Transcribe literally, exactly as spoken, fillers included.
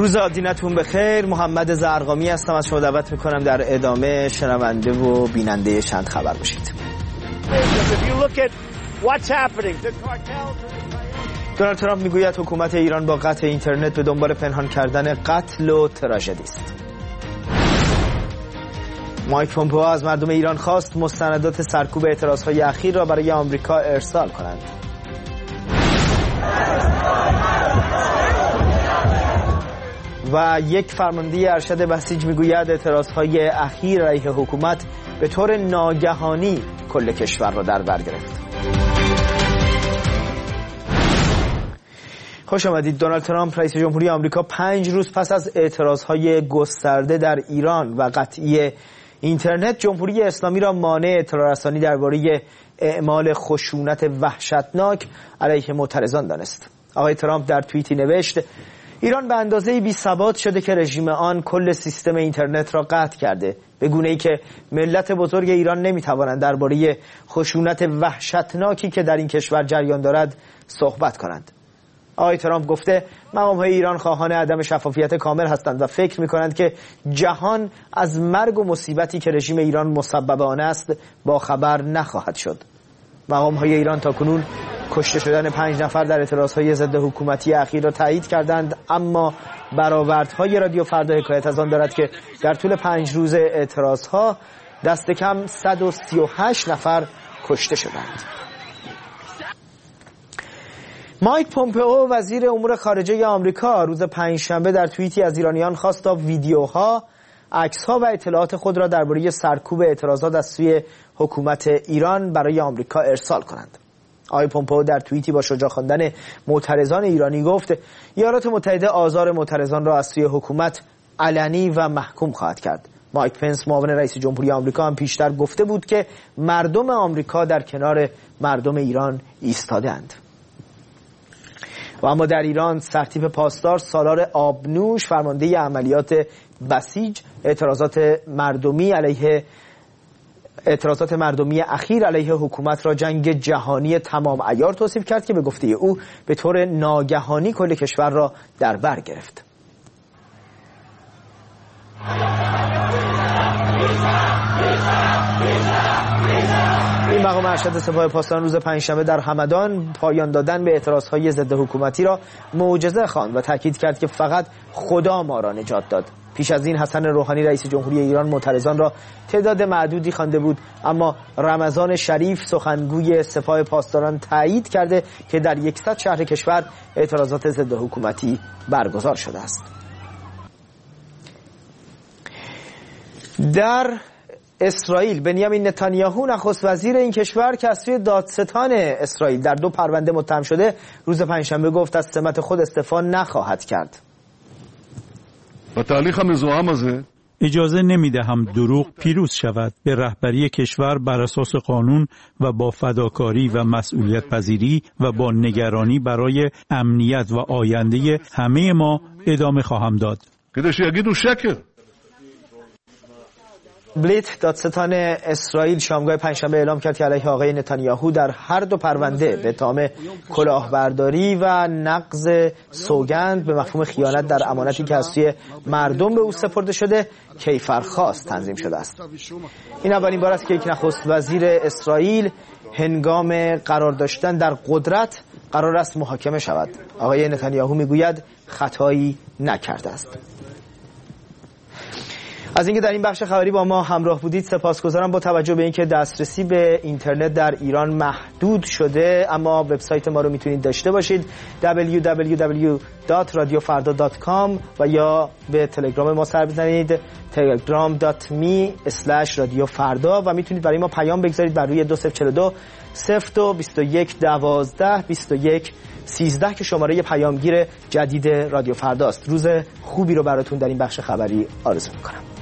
روز عادینتون بخیر. محمد زرقامی هستم. از شما دعوت میکنم در ادامه شنونده و بیننده چند خبر باشید. دونالد ترامپ میگوید حکومت ایران با قطع اینترنت به دنبال پنهان کردن قتل و تراژدی است. مایک پومپئو از مردم ایران خواست مستندات سرکوب اعتراضهای اخیر را برای آمریکا ارسال کنند. و یک فرمانده ارشد بسیج میگوید اعتراضهای اخیر علیه حکومت به طور ناگهانی کل کشور را در بر گرفت. خوش آمدید. دونالد ترامپ رئیس جمهوری آمریکا پنج روز پس از اعتراضهای گسترده در ایران و قطعی اینترنت، جمهوری اسلامی را مانع اطلاع رسانی درباره اعمال خشونت وحشتناک علیه معترضان دانست. آقای ترامپ در توییتی نوشت: ایران به اندازه‌ای بی‌ثبات شده که رژیم آن کل سیستم اینترنت را قطع کرده، به گونه‌ای که ملت بزرگ ایران نمی‌توانند درباره خشونت وحشتناکی که در این کشور جریان دارد صحبت کنند. آقای ترامپ گفته مقام‌های ایران خواهان عدم شفافیت کامل هستند و فکر می‌کنند که جهان از مرگ و مصیبتی که رژیم ایران مسبب آن است با خبر نخواهد شد. مقام‌های ایران تاکنون کشته شدن پنج نفر در اعتراضهای ضد حکومتی اخیر را تایید کردند، اما برآوردهای رادیو فردا حکایت از آن دارد که در طول پنج روز اعتراضها دست کم صد و سی و هشت نفر کشته شدند. مایک پومپئو وزیر امور خارجه آمریکا روز پنجشنبه در توییتی از ایرانیان خواست تا ویدیوها، عکس‌ها و اطلاعات خود را درباره سرکوب اعتراضات از سوی حکومت ایران برای آمریکا ارسال کنند. آقای پومپئو در توییتی با شجاع خواندن معترضان ایرانی گفت ایالات متحده آزار معترضان را از سوی حکومت علنی و محکوم خواهد کرد. مایک پنس معاون رئیس جمهوری آمریکا هم پیشتر گفته بود که مردم آمریکا در کنار مردم ایران ایستاده‌اند. و اما در ایران سرتیپ پاسدار سالار آبنوش، فرمانده عملیات بسیج، اعتراضات مردمی علیه اعتراضات مردمی اخیر علیه حکومت را جنگ جهانی تمام عیار توصیف کرد که به گفته او به طور ناگهانی کل کشور را در بر گرفت. این مقام ارشد سپاه پاسداران روز پنجشنبه در همدان پایان دادن به اعتراضهای ضد حکومتی را معجزه خواند و تاکید کرد که فقط خدا ما را نجات داد. پیش از این حسن روحانی رئیس جمهوری ایران معترضان را تعداد معدودی خوانده بود، اما رمضان شریف سخنگوی سپاه پاسداران تایید کرده که در صد شهر کشور اعتراضات ضد حکومتی برگزار شده است. در اسرائیل بنیامین نتانیاهو نخست وزیر این کشور که از سوی دادستان اسرائیل در دو پرونده متهم شده، روز پنجشنبه گفت از سمت خود استعفا نخواهد کرد. اجازه نمیدهم دروغ پیروز شود. به رهبری کشور بر اساس قانون و با فداکاری و مسئولیت پذیری و با نگرانی برای امنیت و آینده همه ما ادامه خواهم داد. بلیت دادستان اسرائیل شامگاه پنجشنبه اعلام کرد که علیه آقای نتانیاهو در هر دو پرونده به اتهام کلاهبرداری و نقض سوگند به مفهوم خیانت در امانتی که از سوی مردم به او سپرده شده کیفرخواست تنظیم شده است. این اولین بار است که یک نخست وزیر اسرائیل هنگام قرار داشتن در قدرت قرار است محاکمه شود. آقای نتانیاهو میگوید خطایی نکرده است. از اینکه در این بخش خبری با ما همراه بودید سپاسگزارم. با توجه به اینکه دسترسی به اینترنت در ایران محدود شده، اما وبسایت ما رو میتونید داشته باشید دبلیو دبلیو دبلیو دات رادیو فردا دات کام و یا به تلگرام ما سر بزنید تلگرام دات می اسلش رادیو فردا و میتونید برای ما پیام بگذارید بر روی دو صفر چهار دو صفر دو بیست و یک دوازده بیست و یک سیزده که شماره پیامگیر جدید رادیو فرداست. روز خوبی رو براتون در این بخش خبری آرزو میکنم.